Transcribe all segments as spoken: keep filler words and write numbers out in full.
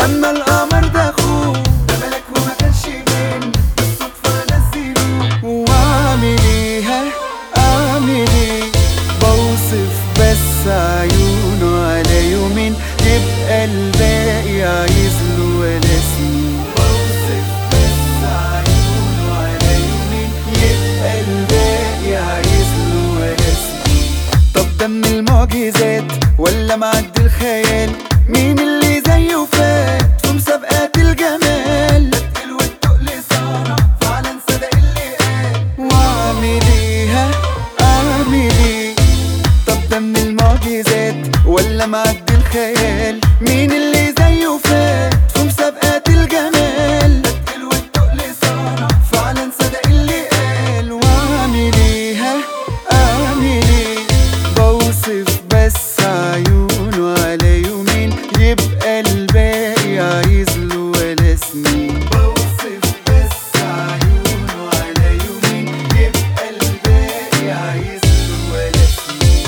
اما القمر ده اخوه، ده ملك وما كانش بين بالصدفة نزلوه. واعمل ايه ها اعمل ايه، بوصف بس عيونه على يومين يبقى الباقي عايز له ولا سنين. بوصف بس عيونه على يومين يبقى الباقي عايز له ولا سنين. طب ده من المعجزات ولا معدي الخيال؟ مين اللي زيه فات في مسابقات الجمال؟ التقل والتقل صار فعلا صدق اللي قال. واعمل ايه ها اعمل ايه، طب ده من المعجزات ولا معدي الخيال؟ مين اللي زيه فات في مسابقات الجمال؟ التقل والتقل صار فعلا صدق اللي قال. واعمل ايه ها اعمل ايه، بوصف بس عيونه على يومين يبقى الباقي عايز له ولا سنين. بوصف بس عيونه على يومين يبقى الباقي عايز له ولا سنين.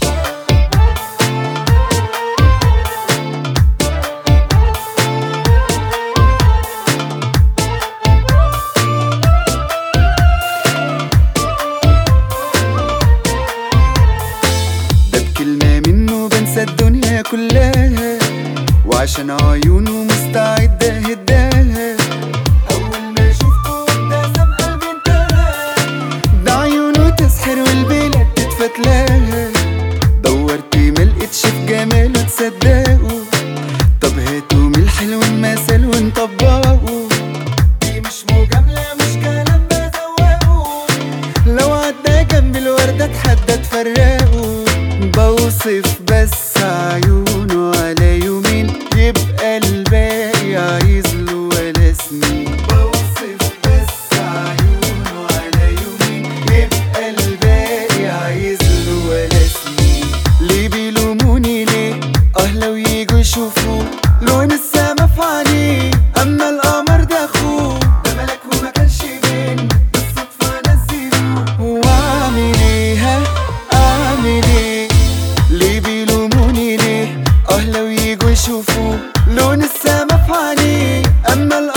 ده بكلمة منه بنسى الدنيا كلها، وعشان عيونه مستعد اهداها. اول ما شفته ابتسم قلبي انتهى، ده عيونه تسحر والبلاد تتفتلاها. دورت ملقتش في جماله تصدقوا، طب هاتوا من الحلو المثل ونطبقه. دي مش مجاملة مش كلام بزوقه، لو عدى جنب الوردة اتحدى تفرقه. بوصف بس عيونه على يومين يبقى الباقي عايز له ولا سنين. بوصف بس عيونه على يومين يبقى الباقي عايز له ولا سنين. ليه بيلوموني ليه اه لو يجوا يشوفوا لون السما في عينيه؟ اما القمر ده اخوه، ده ملك وما كانش بين بالصدفة نزلوه. واعمل ايه ها اعمل ايه، ليه بيلوموني ليه اه لو يجوا يشوفوا لون السما في عينيه؟ اما